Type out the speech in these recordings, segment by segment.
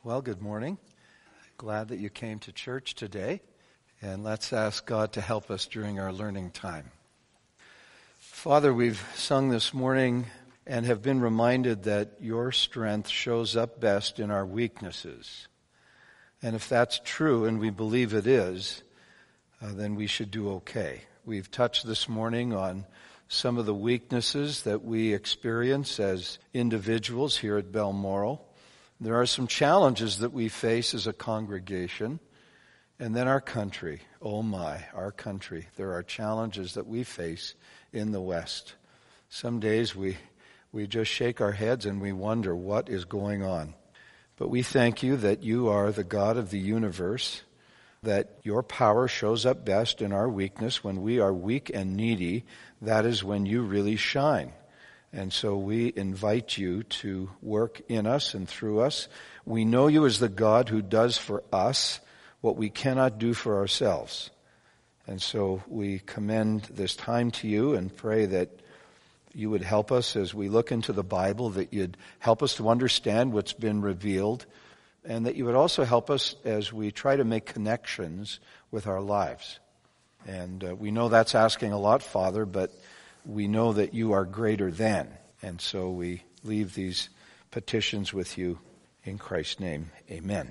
Well, good morning. Glad that you came to church today. And let's ask God to help us during our learning time. Father, we've sung this morning and have been reminded that your strength shows up best in our weaknesses. And if that's true, and we believe it is, then we should do okay. We've touched this morning on some of the weaknesses that we experience as individuals here at Balmoral. There are some challenges that we face as a congregation, and then our country. Oh my, our country. There are challenges that we face in the West. Some days we just shake our heads and we wonder what is going on. But we thank you that you are the God of the universe, that your power shows up best in our weakness. When we are weak and needy, that is when you really shine. And so we invite you to work in us and through us. We know you as the God who does for us what we cannot do for ourselves. And so we commend this time to you and pray that you would help us as we look into the Bible, that you'd help us to understand what's been revealed, and that you would also help us as we try to make connections with our lives. And we know that's asking a lot, Father, but we know that you are greater than. And so we leave these petitions with you in Christ's name. Amen.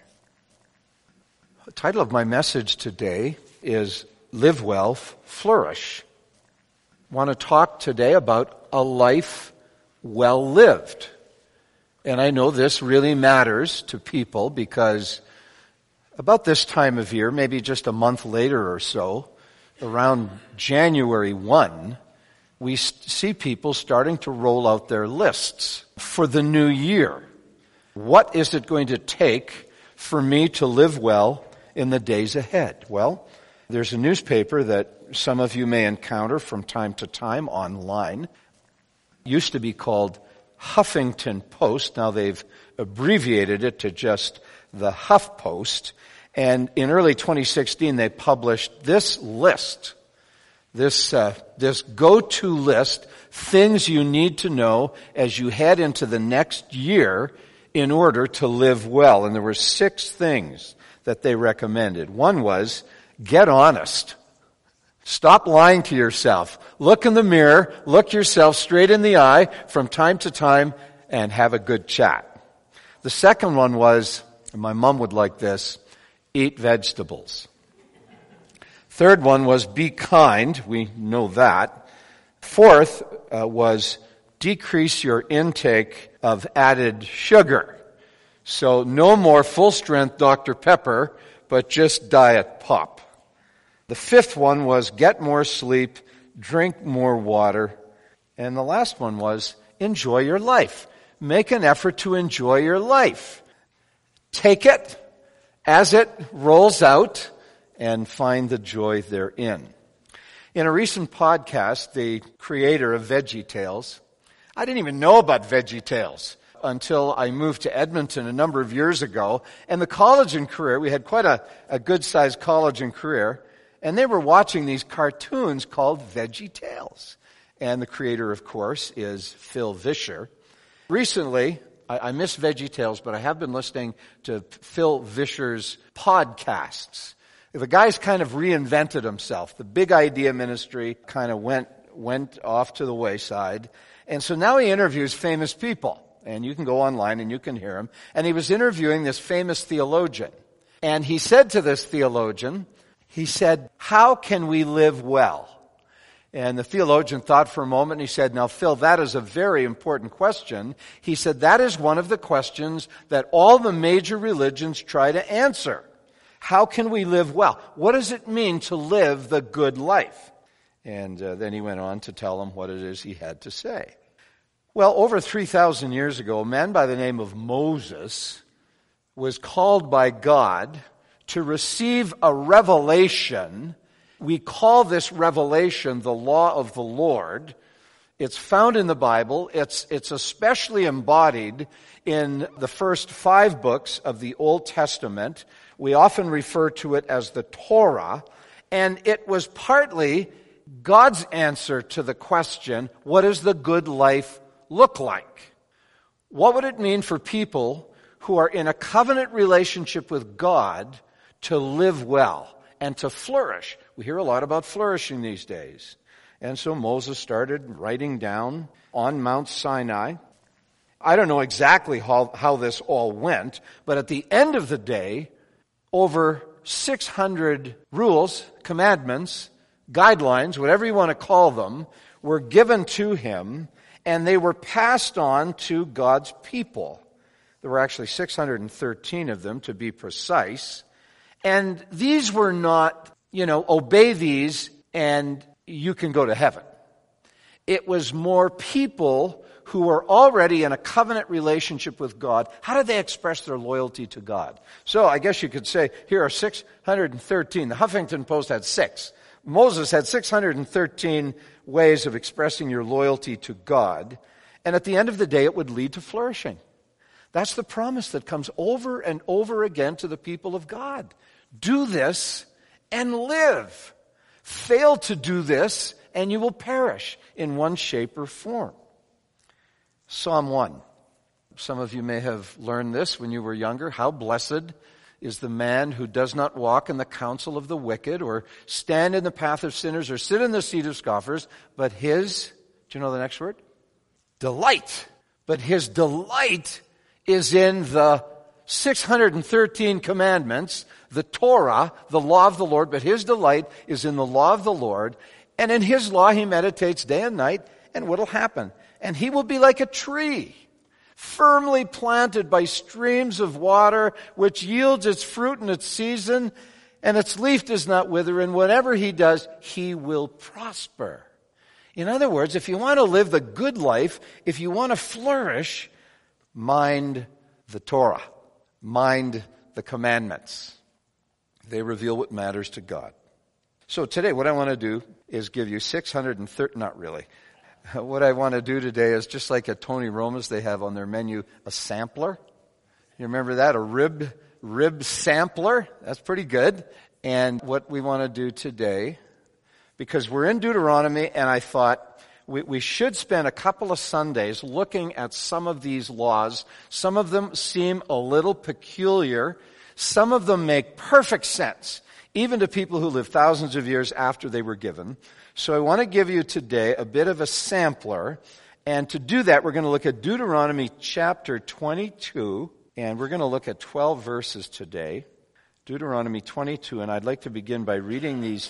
The title of my message today is Live Well, Flourish. I want to talk today about a life well lived. And I know this really matters to people because about this time of year, maybe just a month later or so, around January 1, we see people starting to roll out their lists for the new year. What is it going to take for me to live well in the days ahead? Well, there's a newspaper that some of you may encounter from time to time online. It used to be called Huffington Post. Now they've abbreviated it to just the Huff Post. And in early 2016, they published this list, this go-to list, things you need to know as you head into the next year in order to live well. And there were 6 things that they recommended. One was, get honest. Stop lying to yourself. Look in the mirror, look yourself straight in the eye from time to time, and have a good chat. The second one was, and my mom would like this, eat vegetables. Third one was be kind. We know that. Fourth was decrease your intake of added sugar. So no more full-strength Dr. Pepper, but just diet pop. The fifth one was get more sleep, drink more water. And the last one was enjoy your life. Make an effort to enjoy your life. Take it as it rolls out and find the joy therein. In a recent podcast, the creator of VeggieTales, I didn't even know about VeggieTales until I moved to Edmonton a number of years ago. And the college and career, we had quite a good-sized college and career, and they were watching these cartoons called VeggieTales. And the creator, of course, is Phil Vischer. Recently, I miss VeggieTales, but I have been listening to Phil Vischer's podcasts. The guy's kind of reinvented himself. The big idea ministry kind of went off to the wayside. And so now he interviews famous people. And you can go online and you can hear him. And he was interviewing this famous theologian. And he said to this theologian, he said, how can we live well? And the theologian thought for a moment and he said, now Phil, that is a very important question. He said, that is one of the questions that all the major religions try to answer. How can we live well? What does it mean to live the good life? And then he went on to tell him what it is he had to say. Well, over 3,000 years ago, a man by the name of Moses was called by God to receive a revelation. We call this revelation the law of the Lord. It's found in the Bible. It's especially embodied in the first 5 books of the Old Testament. We often refer to it as the Torah. And it was partly God's answer to the question, what does the good life look like? What would it mean for people who are in a covenant relationship with God to live well and to flourish. We hear a lot about flourishing these days. And so Moses started writing down on Mount Sinai. I don't know exactly how this all went, but at the end of the day, over 600 rules, commandments, guidelines, whatever you want to call them, were given to him, and they were passed on to God's people. There were actually 613 of them, to be precise. And these were not, obey these and you can go to heaven. It was more people who were already in a covenant relationship with God. How did they express their loyalty to God? So I guess you could say, here are 613. The Huffington Post had 6. Moses had 613 ways of expressing your loyalty to God. And at the end of the day, it would lead to flourishing. That's the promise that comes over and over again to the people of God. Do this and live. Fail to do this and you will perish in one shape or form. Psalm 1. Some of you may have learned this when you were younger. How blessed is the man who does not walk in the counsel of the wicked, or stand in the path of sinners, or sit in the seat of scoffers, but his, do you know the next word? Delight. But his delight is in the 613 commandments, the Torah, the law of the Lord, but his delight is in the law of the Lord, and in his law he meditates day and night, and what will happen? And he will be like a tree, firmly planted by streams of water, which yields its fruit in its season, and its leaf does not wither, and whatever he does, he will prosper. In other words, if you want to live the good life, if you want to flourish, mind the Torah. Mind the commandments. They reveal what matters to God. So today, what I want to do is give you 630, not really. What I want to do today is just like at Tony Roma's, they have on their menu a sampler. You remember that? A rib sampler. That's pretty good. And what we want to do today, because we're in Deuteronomy, and I thought we should spend a couple of Sundays looking at some of these laws. Some of them seem a little peculiar. Some of them make perfect sense, even to people who lived thousands of years after they were given. So I want to give you today a bit of a sampler. And to do that, we're going to look at Deuteronomy chapter 22. And we're going to look at 12 verses today. Deuteronomy 22. And I'd like to begin by reading these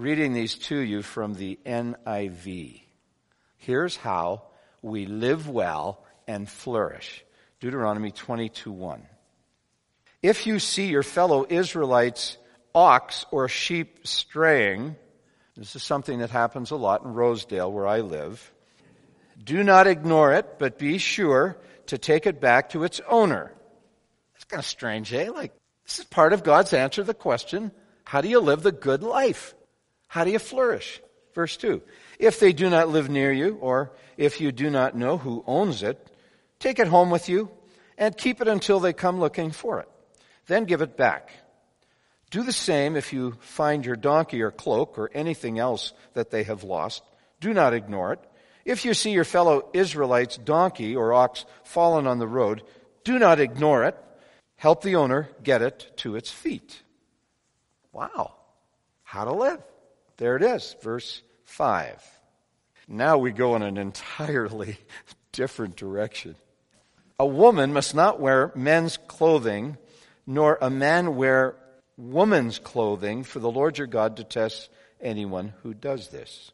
to you from the NIV. Here's how we live well and flourish. Deuteronomy 22:1. If you see your fellow Israelites' ox or sheep straying, this is something that happens a lot in Rosedale where I live, do not ignore it, but be sure to take it back to its owner. That's kind of strange, eh? This is part of God's answer to the question, how do you live the good life? How do you flourish? Verse 2, if they do not live near you, or if you do not know who owns it, take it home with you and keep it until they come looking for it. Then give it back. Do the same if you find your donkey or cloak or anything else that they have lost. Do not ignore it. If you see your fellow Israelites' donkey or ox fallen on the road, do not ignore it. Help the owner get it to its feet. Wow. How to live. There it is, verse 5. Now we go in an entirely different direction. A woman must not wear men's clothing, nor a man wear woman's clothing, for the Lord your God detests anyone who does this.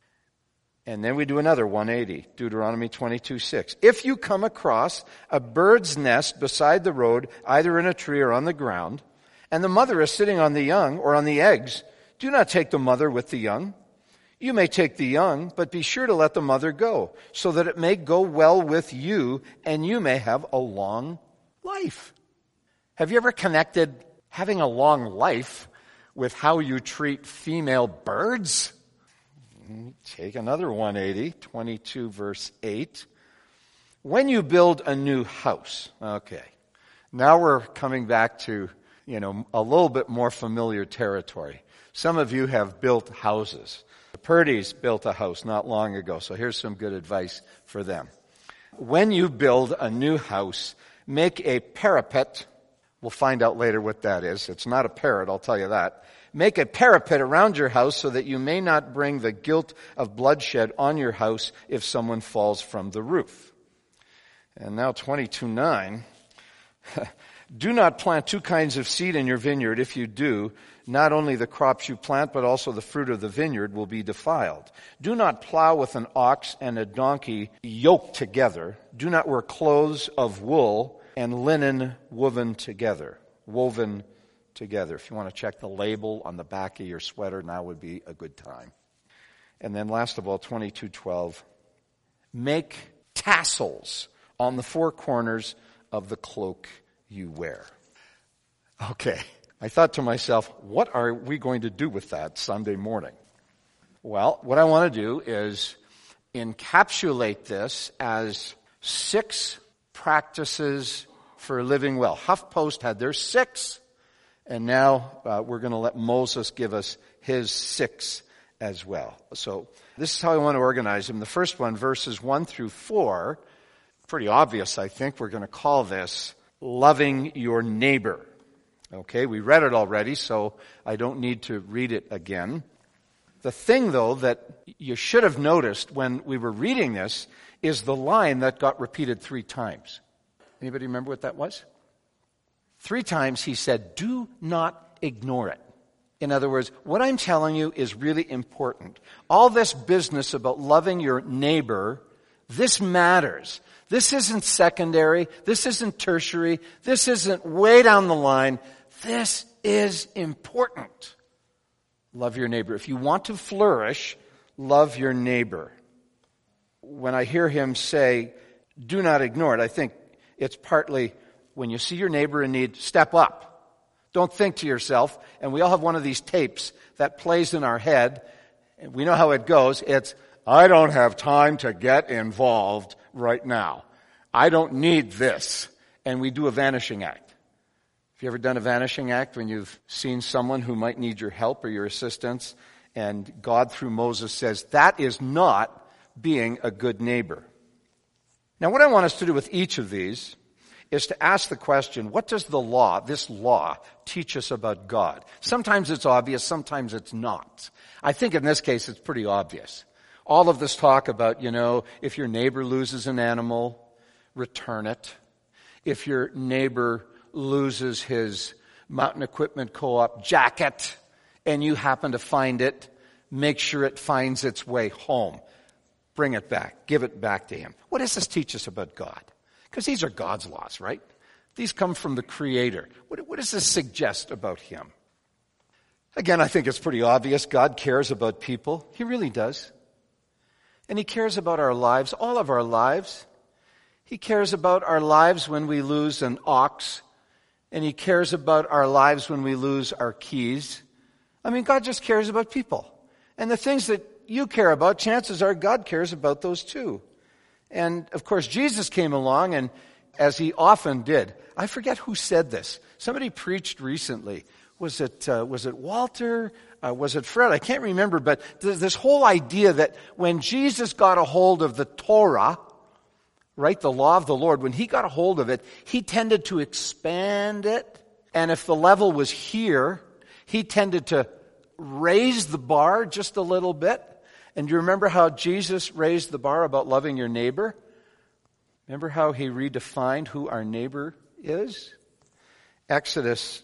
And then we do another 180, Deuteronomy 22:6. If you come across a bird's nest beside the road, either in a tree or on the ground, and the mother is sitting on the young or on the eggs, do not take the mother with the young. You may take the young, but be sure to let the mother go, so that it may go well with you, and you may have a long life. Have you ever connected having a long life with how you treat female birds? Take another 180, 22 verse 8. When you build a new house, okay, now we're coming back to, a little bit more familiar territory. Some of you have built houses. The Purdy's built a house not long ago, so here's some good advice for them. When you build a new house, Make a parapet. We'll find out later what that is. It's not a parrot, I'll tell you that. Make a parapet around your house so that you may not bring the guilt of bloodshed on your house if someone falls from the roof. And now 22:9. Do not plant two kinds of seed in your vineyard. If you do, not only the crops you plant, but also the fruit of the vineyard will be defiled. Do not plow with an ox and a donkey yoked together. Do not wear clothes of wool and linen woven together. If you want to check the label on the back of your sweater, now would be a good time. And then last of all, 22:12. Make tassels on the four corners of the cloak you wear. Okay, I thought to myself, what are we going to do with that Sunday morning? Well, what I want to do is encapsulate this as 6 practices for living well. HuffPost had their 6, and now we're going to let Moses give us his 6 as well. So this is how I want to organize them. The first one, verses 1 through 4, pretty obvious, I think. We're going to call this loving your neighbor. Okay, we read it already, so I don't need to read it again. The thing, though, that you should have noticed when we were reading this is the line that got repeated 3 times. Anybody remember what that was? 3 times he said, do not ignore it. In other words, what I'm telling you is really important. All this business about loving your neighbor, this matters. This isn't secondary. This isn't tertiary. This isn't way down the line. This is important. Love your neighbor. If you want to flourish, love your neighbor. When I hear him say, do not ignore it, I think it's partly when you see your neighbor in need, step up. Don't think to yourself, and we all have one of these tapes that plays in our head, and we know how it goes. It's, I don't have time to get involved right now. I don't need this. And we do a vanishing act. Have you ever done a vanishing act when you've seen someone who might need your help or your assistance, and God through Moses says, that is not being a good neighbor. Now what I want us to do with each of these is to ask the question, what does this law, teach us about God? Sometimes it's obvious, sometimes it's not. I think in this case it's pretty obvious. All of this talk about, if your neighbor loses an animal, return it. If your neighbor loses his Mountain Equipment Co-op jacket and you happen to find it, make sure it finds its way home. Bring it back. Give it back to him. What does this teach us about God? Because these are God's laws, right? These come from the Creator. What does this suggest about him? Again, I think it's pretty obvious. God cares about people. He really does. And he cares about our lives, all of our lives. He cares about our lives when we lose an ox. And he cares about our lives when we lose our keys. I mean, God just cares about people. And the things that you care about, chances are God cares about those too. And of course, Jesus came along, and as he often did, I forget who said this. Somebody preached recently. Was it Walter? Was it Fred? I can't remember, but this whole idea that when Jesus got a hold of the Torah, right, the law of the Lord, when he got a hold of it, he tended to expand it. And if the level was here, he tended to raise the bar just a little bit. And do you remember how Jesus raised the bar about loving your neighbor? Remember how he redefined who our neighbor is? Exodus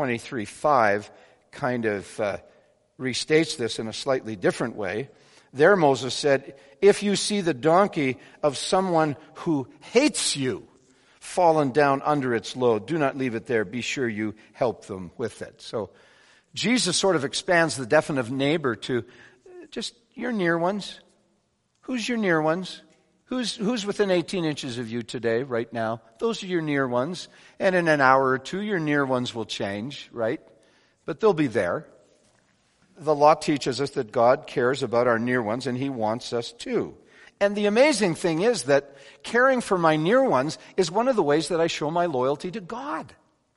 23:5 kind of restates this in a slightly different way. There Moses said, if you see the donkey of someone who hates you fallen down under its load, do not leave it there. Be sure you help them with it. So Jesus sort of expands the definition of neighbor to just your near ones. Who's your near ones? Who's within 18 inches of you today, right now? Those are your near ones. And in an hour or two, your near ones will change, right? But they'll be there. The law teaches us that God cares about our near ones, and he wants us to. And the amazing thing is that caring for my near ones is one of the ways that I show my loyalty to God.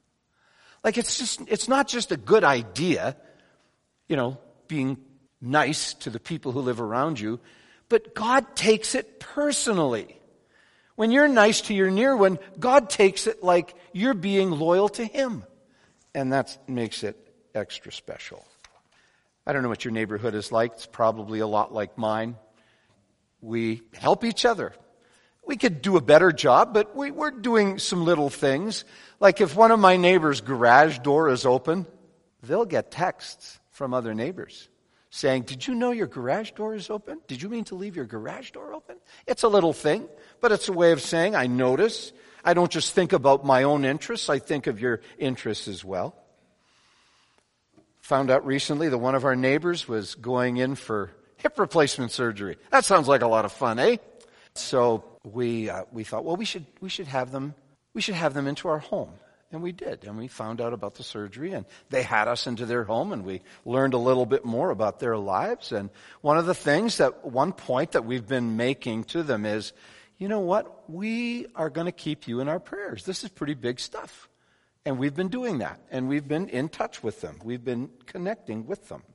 Like it's not just a good idea, being nice to the people who live around you, but God takes it personally. When you're nice to your near one, God takes it like you're being loyal to Him. And that makes it extra special. I don't know what your neighborhood is like. It's probably a lot like mine. We help each other. We could do a better job, but we're doing some little things. Like if one of my neighbors' garage door is open, they'll get texts from other neighbors saying, "Did you know your garage door is open? Did you mean to leave your garage door open?" It's a little thing, but it's a way of saying, I notice. I don't just think about my own interests, I think of your interests as well. Found out recently that one of our neighbors was going in for hip replacement surgery. That sounds like a lot of fun, eh? So we thought, well, we should have them into our home. And we did. And we found out about the surgery, and they had us into their home, and we learned a little bit more about their lives. And one of the things one point that we've been making to them is, you know what? We are going to keep you in our prayers. This is pretty big stuff. And we've been doing that. And we've been in touch with them. We've been connecting with them.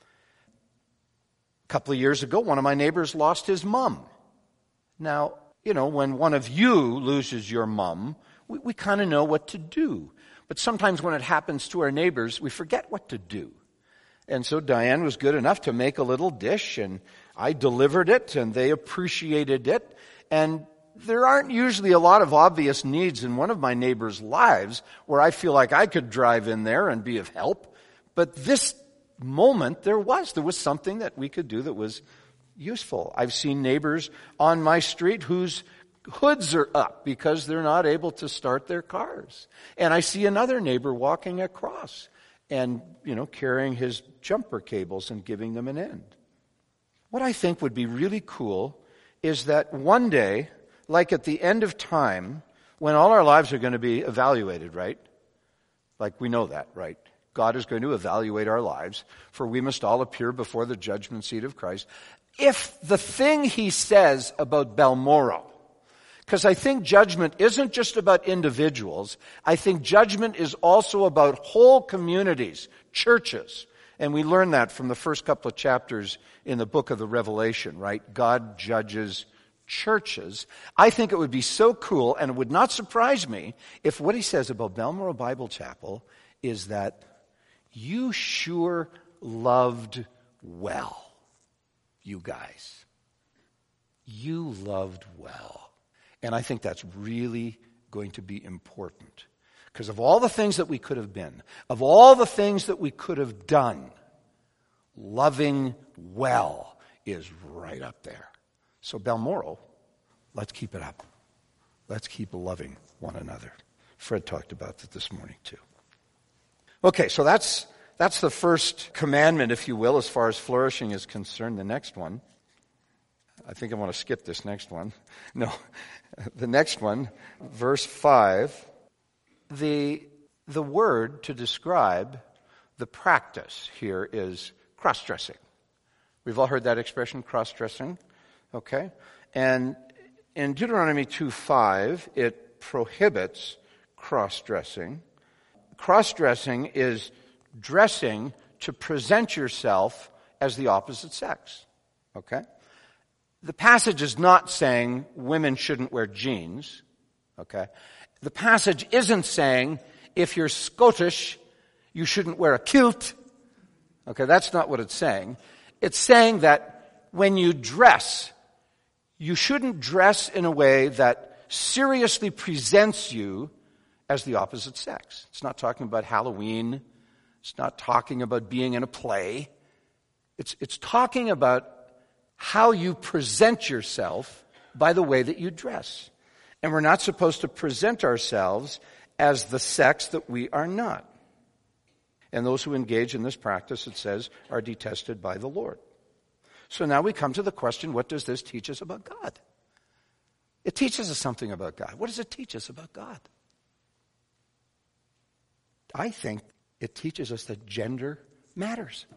A couple of years ago, one of my neighbors lost his mom. Now, when one of you loses your mom, we kind of know what to do. But sometimes when it happens to our neighbors, we forget what to do. And so Diane was good enough to make a little dish, and I delivered it, and they appreciated it. And there aren't usually a lot of obvious needs in one of my neighbors' lives where I feel like I could drive in there and be of help. But this moment, there was something that we could do that was useful. I've seen neighbors on my street whose hoods are up because they're not able to start their cars. And I see another neighbor walking across and, carrying his jumper cables and giving them an end. What I think would be really cool is that one day, like at the end of time, when all our lives are going to be evaluated, right? Like we know that, right? God is going to evaluate our lives, for we must all appear before the judgment seat of Christ. If the thing He says about Balmoral, because I think judgment isn't just about individuals. I think judgment is also about whole communities, churches. And we learn that from the first couple of chapters in the book of the Revelation, right? God judges churches. I think it would be so cool, and it would not surprise me if what he says about Balmoral Bible Chapel is that you sure loved well, you guys. You loved well. And I think that's really going to be important. Because of all the things that we could have been, of all the things that we could have done, loving well is right up there. So Balmoral, let's keep it up. Let's keep loving one another. Fred talked about that this morning too. Okay, so that's the first commandment, if you will, as far as flourishing is concerned. The next one, I think I want to skip this next one. No, the next one, verse 5, the word to describe the practice here is cross-dressing. We've all heard that expression, cross-dressing, okay? And in Deuteronomy 2:5, it prohibits cross-dressing. Cross-dressing is dressing to present yourself as the opposite sex, okay? The passage is not saying women shouldn't wear jeans, okay? The passage isn't saying if you're Scottish, you shouldn't wear a kilt, okay? That's not what it's saying. It's saying that when you dress, you shouldn't dress in a way that seriously presents you as the opposite sex. It's not talking about Halloween. It's not talking about being in a play. It's talking about how you present yourself by the way that you dress. And we're not supposed to present ourselves as the sex that we are not. And those who engage in this practice, it says, are detested by the Lord. So now we come to the question, what does this teach us about God? It teaches us something about God. What does it teach us about God? I think it teaches us that gender matters.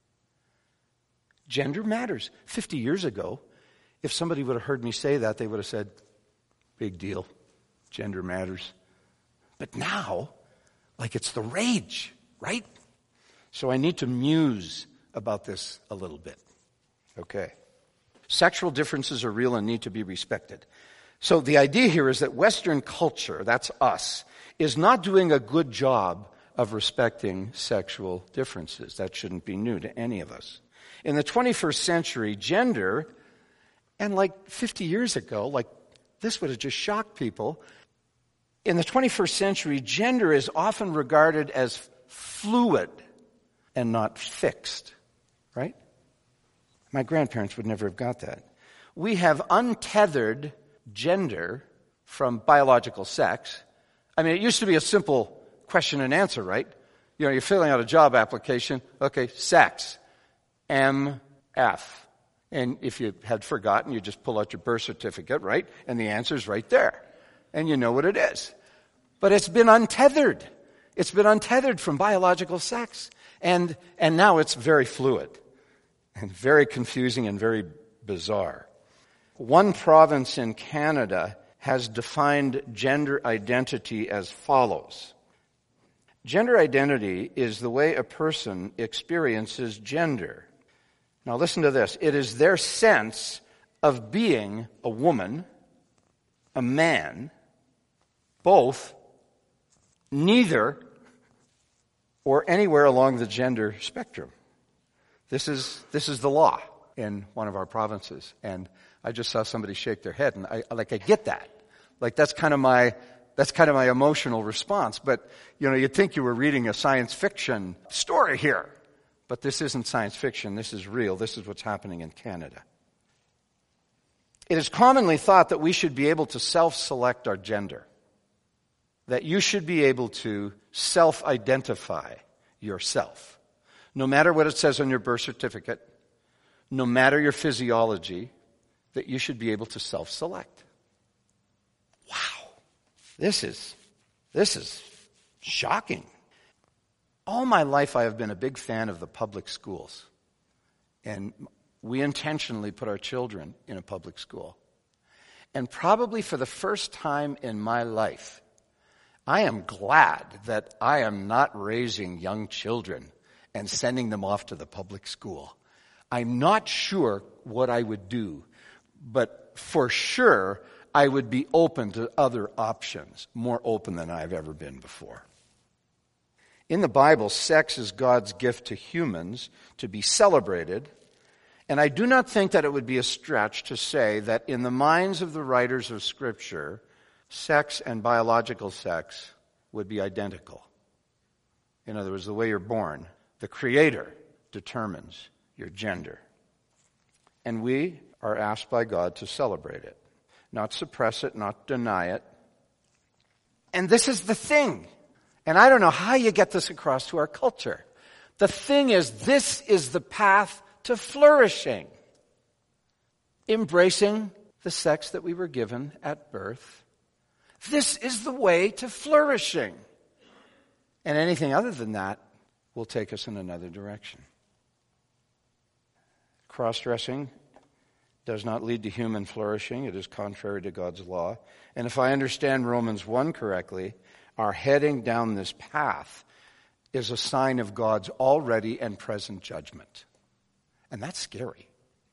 Gender matters. 50 years ago, if somebody would have heard me say that, they would have said, big deal, gender matters. But now, like it's the rage, right? So I need to muse about this a little bit. Okay. Sexual differences are real and need to be respected. So the idea here is that Western culture, that's us, is not doing a good job of respecting sexual differences. That shouldn't be new to any of us. In the 21st century, gender, and like 50 years ago, like this would have just shocked people. In the 21st century, gender is often regarded as fluid and not fixed, right? My grandparents would never have got that. We have untethered gender from biological sex. I mean, it used to be a simple question and answer, right? You know, you're filling out a job application. Okay, sex. MF. And if you had forgotten, you just pull out your birth certificate, right? And the answer's right there. And you know what it is. But it's been untethered. It's been untethered from biological sex. And now it's very fluid and very confusing and very bizarre. One province in Canada has defined gender identity as follows. Gender identity is the way a person experiences gender. Now listen to this. It is their sense of being a woman, a man, both, neither, or anywhere along the gender spectrum. This is the law in one of our provinces. And I just saw somebody shake their head, and I get that. Like that's kind of my emotional response. But you know, you'd think you were reading a science fiction story here. But this isn't science fiction. This is real. This is what's happening in Canada. It is commonly thought that we should be able to self-select our gender. That you should be able to self-identify yourself. No matter what it says on your birth certificate, no matter your physiology, that you should be able to self-select. Wow. This is shocking. All my life I have been a big fan of the public schools. And we intentionally put our children in a public school. And probably for the first time in my life, I am glad that I am not raising young children and sending them off to the public school. I'm not sure what I would do, but for sure I would be open to other options, more open than I've ever been before. In the Bible, sex is God's gift to humans to be celebrated, and I do not think that it would be a stretch to say that in the minds of the writers of Scripture, sex and biological sex would be identical. In other words, the way you're born, the Creator determines your gender. And we are asked by God to celebrate it, not suppress it, not deny it. And this is the thing. And I don't know how you get this across to our culture. The thing is, this is the path to flourishing. Embracing the sex that we were given at birth. This is the way to flourishing. And anything other than that will take us in another direction. Cross-dressing does not lead to human flourishing. It is contrary to God's law. And if I understand Romans 1 correctly, our heading down this path is a sign of God's already and present judgment. And that's scary.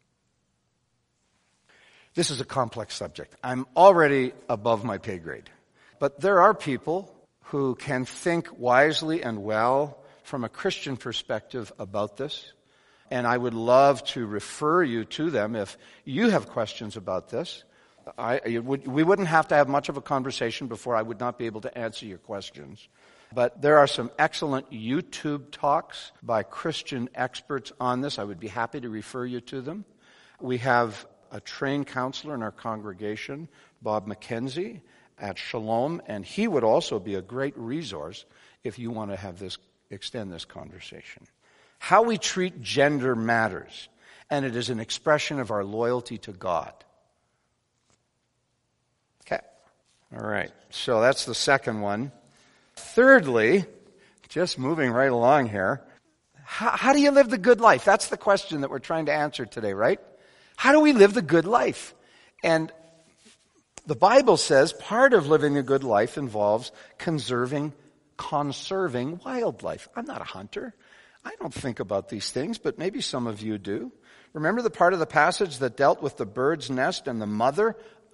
This is a complex subject. I'm already above my pay grade. But there are people who can think wisely and well from a Christian perspective about this. And I would love to refer you to them if you have questions about this. We wouldn't have to have much of a conversation before I would not be able to answer your questions. But there are some excellent YouTube talks by Christian experts on this. I would be happy to refer you to them. We have a trained counselor in our congregation, Bob McKenzie, at Shalom, and he would also be a great resource if you want to extend this conversation. How we treat gender matters, and it is an expression of our loyalty to God. Okay. All right. So that's the second one. Thirdly, just moving right along here, how do you live the good life? That's the question that we're trying to answer today, right? How do we live the good life? And the Bible says part of living a good life involves conserving wildlife. I'm not a hunter. I don't think about these things, but maybe some of you do. Remember the part of the passage that dealt with the bird's nest and the mother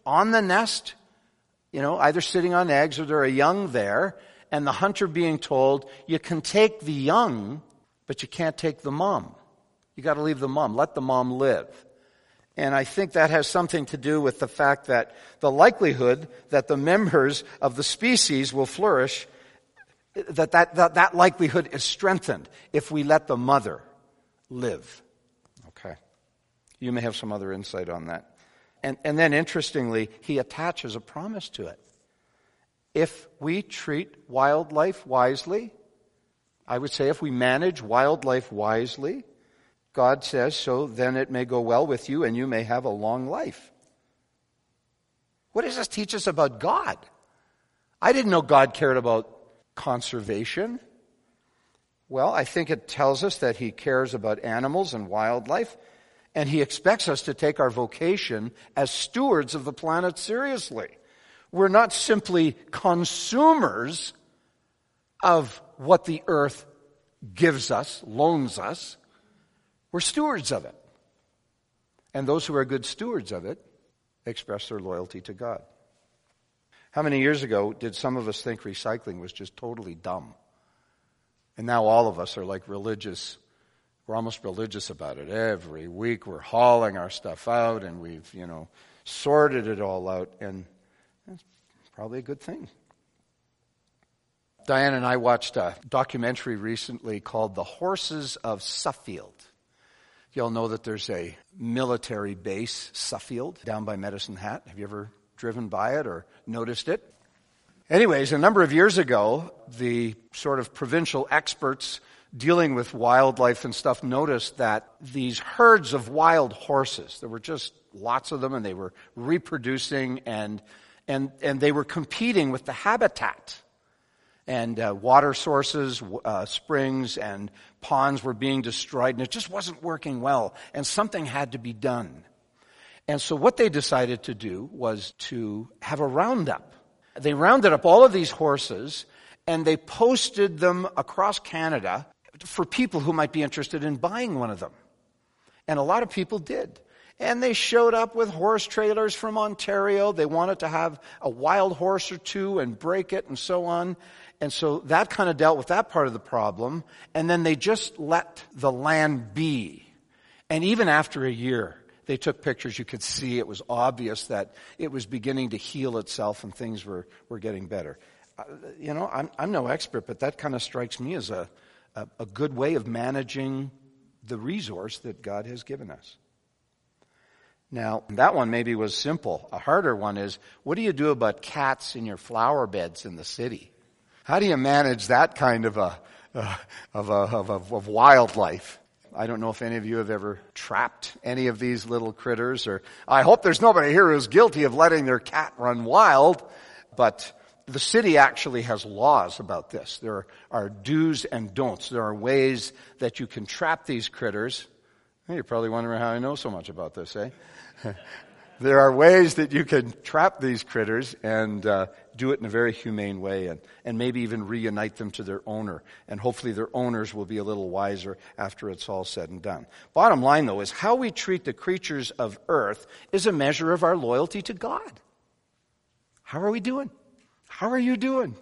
on the nest, either sitting on eggs or there are young there, and the hunter being told, you can take the young, but you can't take the mom. You got to leave the mom. Let the mom live. And I think that has something to do with the fact that the likelihood that the members of the species will flourish, that likelihood is strengthened if we let the mother live. Okay. You may have some other insight on that. And then interestingly, he attaches a promise to it. If we treat wildlife wisely, I would say if we manage wildlife wisely, God says, so then it may go well with you and you may have a long life. What does this teach us about God? I didn't know God cared about conservation. Well, I think it tells us that he cares about animals and wildlife, and he expects us to take our vocation as stewards of the planet seriously. We're not simply consumers of what the earth gives us, loans us. We're stewards of it. And those who are good stewards of it express their loyalty to God. How many years ago did some of us think recycling was just totally dumb? And now all of us are like religious. We're almost religious about it. Every week we're hauling our stuff out and we've, sorted it all out. And that's probably a good thing. Diane and I watched a documentary recently called The Horses of Suffield. You all know that there's a military base, Suffield, down by Medicine Hat. Have you ever driven by it or noticed it? Anyways, a number of years ago, the sort of provincial experts dealing with wildlife and stuff noticed that these herds of wild horses, there were just lots of them, and they were reproducing, and they were competing with the habitat. And water sources, springs and ponds were being destroyed, and it just wasn't working well, and something had to be done. And so what they decided to do was to have a roundup. They rounded up all of these horses, and they posted them across Canada for people who might be interested in buying one of them. And a lot of people did. And they showed up with horse trailers from Ontario. They wanted to have a wild horse or two and break it and so on. And so that kind of dealt with that part of the problem. And then they just let the land be. And even after a year, they took pictures. You could see it was obvious that it was beginning to heal itself and things were getting better. I'm no expert, but that kind of strikes me as a good way of managing the resource that God has given us. Now, that one maybe was simple. A harder one is, what do you do about cats in your flower beds in the city? How do you manage that kind of wildlife? I don't know if any of you have ever trapped any of these little critters, or I hope there's nobody here who's guilty of letting their cat run wild, but the city actually has laws about this. There are do's and don'ts. There are ways that you can trap these critters. You're probably wondering how I know so much about this, eh? There are ways that you can trap these critters and do it in a very humane way and maybe even reunite them to their owner. And hopefully their owners will be a little wiser after it's all said and done. Bottom line, though, is how we treat the creatures of earth is a measure of our loyalty to God. How are we doing? How are you doing?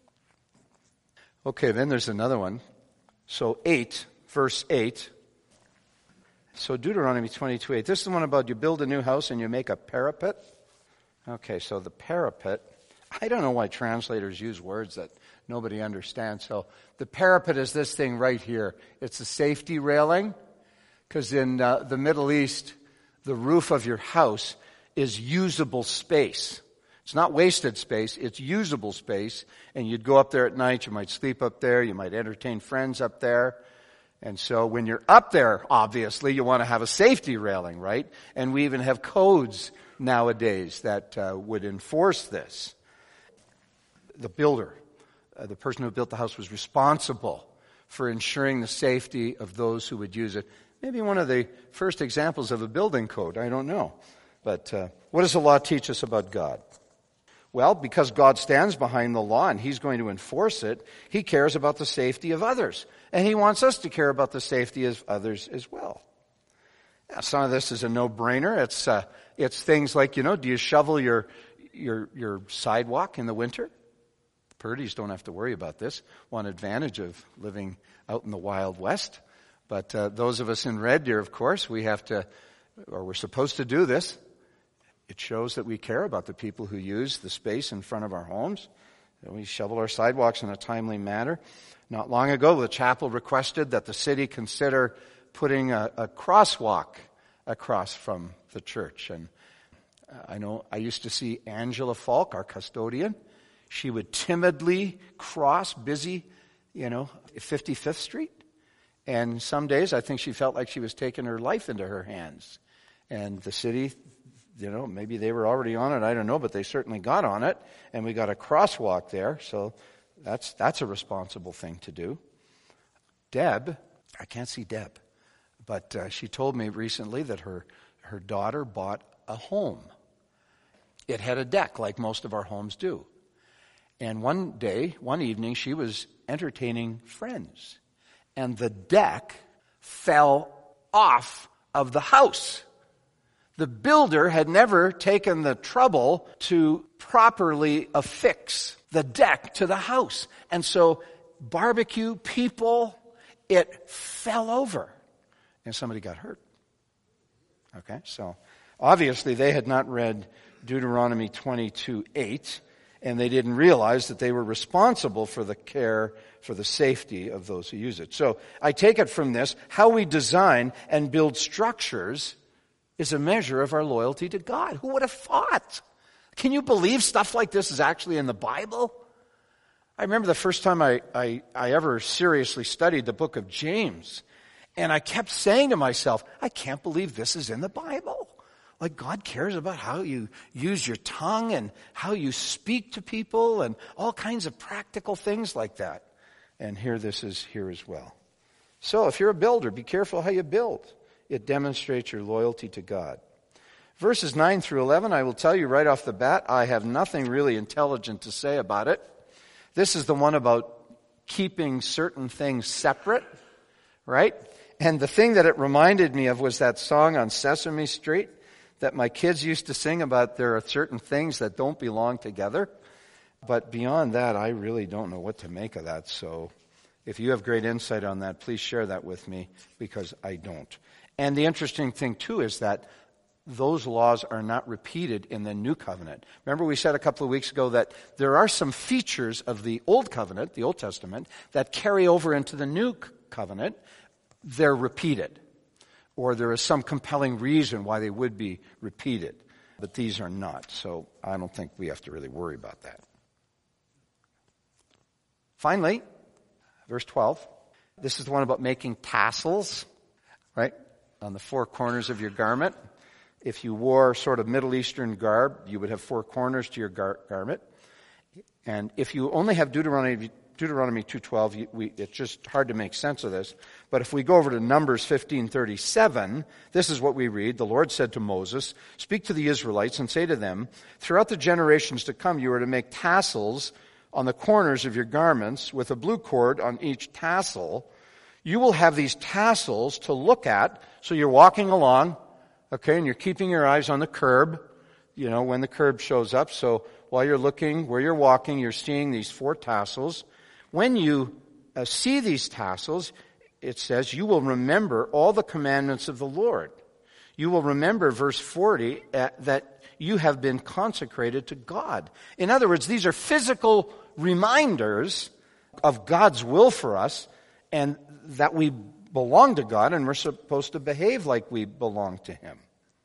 Okay, then there's another one. So verse 8. So Deuteronomy 22:8. This is the one about you build a new house and you make a parapet. Okay, so the parapet. I don't know why translators use words that nobody understands. So the parapet is this thing right here. It's a safety railing. Because in the Middle East, the roof of your house is usable space. It's not wasted space, it's usable space. And you'd go up there at night, you might sleep up there, you might entertain friends up there. And so when you're up there, obviously, you want to have a safety railing, right? And we even have codes nowadays that would enforce this. The builder, the person who built the house, was responsible for ensuring the safety of those who would use it. Maybe one of the first examples of a building code, I don't know. But what does the law teach us about God? Well, because God stands behind the law and He's going to enforce it, He cares about the safety of others. And He wants us to care about the safety of others as well. Some of this is a no-brainer. It's things like, do you shovel your sidewalk in the winter? Purdy's don't have to worry about this. One advantage of living out in the Wild West. But those of us in Red Deer, of course, we're supposed to do this. It shows that we care about the people who use the space in front of our homes. We shovel our sidewalks in a timely manner. Not long ago, the chapel requested that the city consider putting a crosswalk across from the church. And I know I used to see Angela Falk, our custodian. She would timidly cross busy, 55th Street. And some days I think she felt like she was taking her life into her hands. And the city, maybe they were already on it, I don't know, but they certainly got on it. And we got a crosswalk there, so that's a responsible thing to do. Deb, I can't see Deb, but she told me recently that her daughter bought a home. It had a deck like most of our homes do. And one evening, she was entertaining friends. And the deck fell off of the house. The builder had never taken the trouble to properly affix the deck to the house. And so barbecue, people, it fell over. And somebody got hurt. Okay, so obviously they had not read Deuteronomy 22:8, and they didn't realize that they were responsible for the care, for the safety of those who use it. So I take it from this, how we design and build structures is a measure of our loyalty to God. Who would have thought? Can you believe stuff like this is actually in the Bible? I remember the first time I ever seriously studied the book of James, and I kept saying to myself, I can't believe this is in the Bible. Like God cares about how you use your tongue and how you speak to people and all kinds of practical things like that. And this is here as well. So if you're a builder, be careful how you build. It demonstrates your loyalty to God. Verses 9 through 11, I will tell you right off the bat, I have nothing really intelligent to say about it. This is the one about keeping certain things separate, right? And the thing that it reminded me of was that song on Sesame Street that my kids used to sing about there are certain things that don't belong together. But beyond that, I really don't know what to make of that. So if you have great insight on that, please share that with me, because I don't. And the interesting thing, too, is that those laws are not repeated in the New Covenant. Remember we said a couple of weeks ago that there are some features of the Old Covenant, the Old Testament, that carry over into the New Covenant. They're repeated, or there is some compelling reason why they would be repeated. But these are not, so I don't think we have to really worry about that. Finally, verse 12. This is the one about making tassels, right, on the four corners of your garment. If you wore sort of Middle Eastern garb, you would have four corners to your garment. And if you only have Deuteronomy 2:12, it's just hard to make sense of this. But if we go over to Numbers 15:37, this is what we read. The Lord said to Moses, "Speak to the Israelites and say to them, throughout the generations to come, you are to make tassels on the corners of your garments with a blue cord on each tassel. You will have these tassels to look at." So you're walking along, okay, and you're keeping your eyes on the curb, when the curb shows up. So while you're looking where you're walking, you're seeing these four tassels. When you see these tassels, it says, you will remember all the commandments of the Lord. You will remember, verse 40, that you have been consecrated to God. In other words, these are physical reminders of God's will for us, and that we belong to God, and we're supposed to behave like we belong to Him.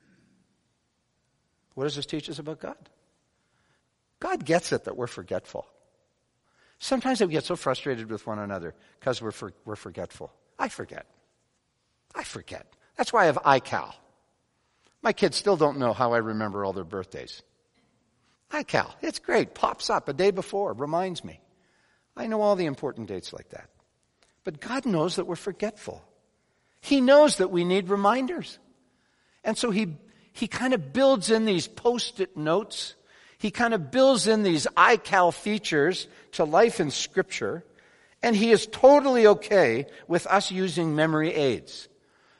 What does this teach us about God? God gets it that we're forgetful. Sometimes we get so frustrated with one another because we're forgetful. I forget. That's why I have iCal. My kids still don't know how I remember all their birthdays. iCal, it's great. Pops up a day before, reminds me. I know all the important dates like that. But God knows that we're forgetful. He knows that we need reminders. And so He kind of builds in these Post-it notes. He kind of builds in these iCal features to life in Scripture. And He is totally okay with us using memory aids.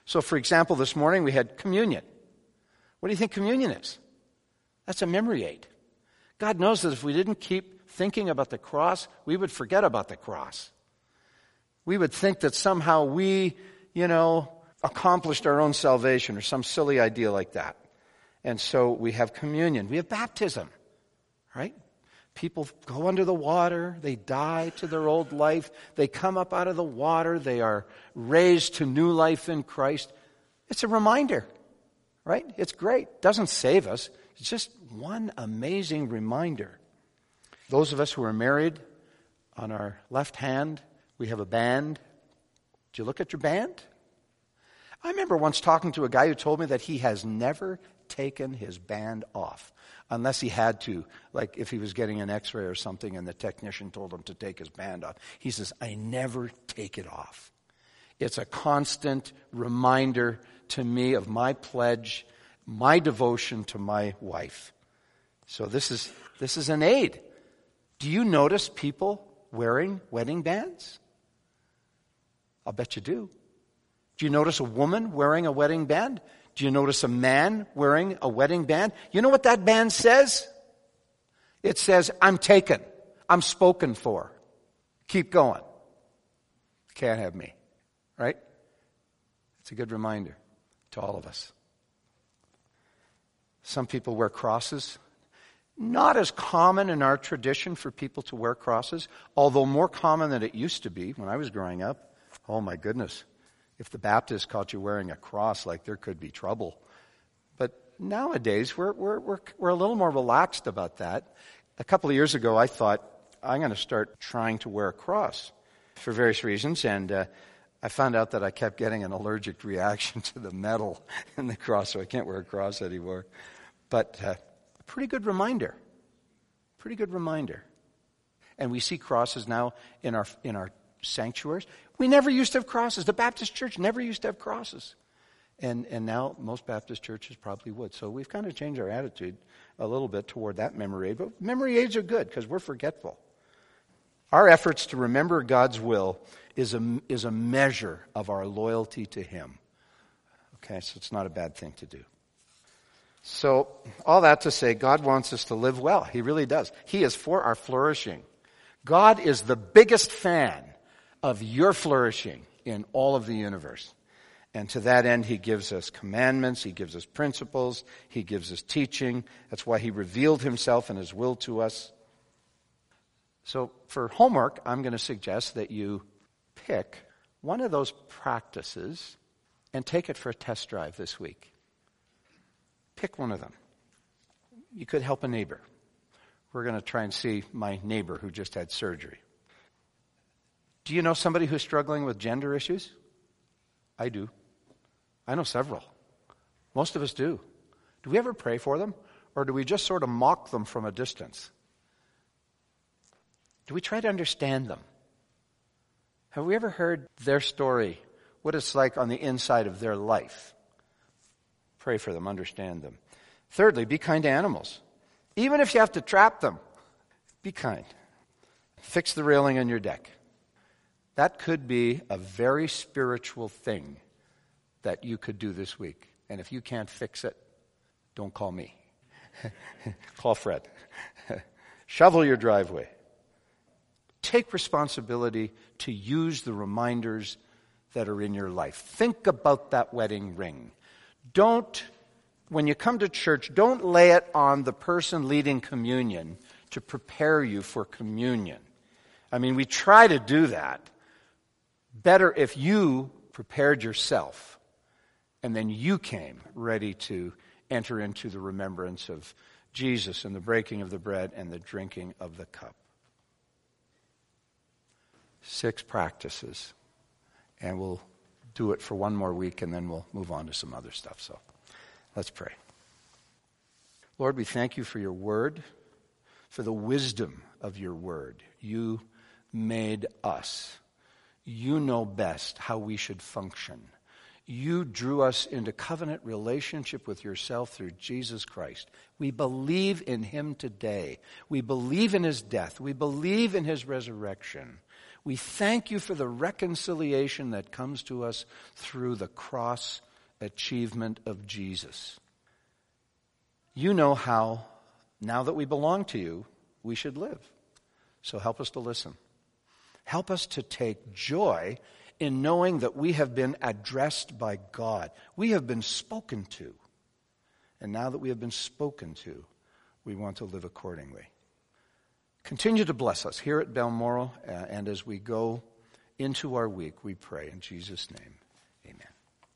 So, for example, this morning we had communion. What do you think communion is? That's a memory aid. God knows that if we didn't keep thinking about the cross, we would forget about the cross. We would think that somehow we, accomplished our own salvation or some silly idea like that. And so we have communion. We have baptism, right? People go under the water. They die to their old life. They come up out of the water. They are raised to new life in Christ. It's a reminder, right? It's great. Doesn't save us. It's just one amazing reminder. Those of us who are married, on our left hand, we have a band. Did you look at your band? I remember once talking to a guy who told me that he has never taken his band off unless he had to, like if he was getting an x-ray or something and the technician told him to take his band off. He says, I never take it off. It's a constant reminder to me of my pledge, my devotion to my wife. So this is an aid. Do you notice people wearing wedding bands? I'll bet you do. Do you notice a woman wearing a wedding band? Do you notice a man wearing a wedding band? You know what that band says? It says, I'm taken. I'm spoken for. Keep going. Can't have me. Right? It's a good reminder to all of us. Some people wear crosses. Not as common in our tradition for people to wear crosses, although more common than it used to be when I was growing up. Oh my goodness. If the Baptists caught you wearing a cross, like there could be trouble. But nowadays, we're a little more relaxed about that. A couple of years ago, I thought, I'm going to start trying to wear a cross for various reasons, and I found out that I kept getting an allergic reaction to the metal in the cross, so I can't wear a cross anymore. But a pretty good reminder. Pretty good reminder. And we see crosses now in our sanctuaries. We never used to have crosses. The Baptist church never used to have crosses. And now most Baptist churches probably would. So we've kind of changed our attitude a little bit toward that memory aid. But memory aids are good because we're forgetful. Our efforts to remember God's will is a measure of our loyalty to Him. Okay, so it's not a bad thing to do. So all that to say, God wants us to live well. He really does. He is for our flourishing. God is the biggest fan of your flourishing in all of the universe. And to that end, He gives us commandments, He gives us principles, He gives us teaching. That's why He revealed Himself and His will to us. So for homework, I'm going to suggest that you pick one of those practices and take it for a test drive this week. Pick one of them. You could help a neighbor. We're going to try and see my neighbor who just had surgery. Do you know somebody who's struggling with gender issues? I do. I know several. Most of us do. Do we ever pray for them? Or do we just sort of mock them from a distance? Do we try to understand them? Have we ever heard their story, what it's like on the inside of their life? Pray for them, understand them. Thirdly, be kind to animals. Even if you have to trap them, be kind. Fix the railing on your deck. That could be a very spiritual thing that you could do this week. And if you can't fix it, don't call me. Call Fred. Shovel your driveway. Take responsibility to use the reminders that are in your life. Think about that wedding ring. When you come to church, don't lay it on the person leading communion to prepare you for communion. I mean, we try to do that. Better if you prepared yourself and then you came ready to enter into the remembrance of Jesus and the breaking of the bread and the drinking of the cup. 6 practices. And we'll do it for one more week and then we'll move on to some other stuff. So let's pray. Lord, we thank you for your word, for the wisdom of your word. You made us. You know best how we should function. You drew us into covenant relationship with yourself through Jesus Christ. We believe in him today. We believe in his death. We believe in his resurrection. We thank you for the reconciliation that comes to us through the cross achievement of Jesus. You know how, now that we belong to you, we should live. So help us to listen. Help us to take joy in knowing that we have been addressed by God. We have been spoken to. And now that we have been spoken to, we want to live accordingly. Continue to bless us here at Balmoral, and as we go into our week, we pray in Jesus' name.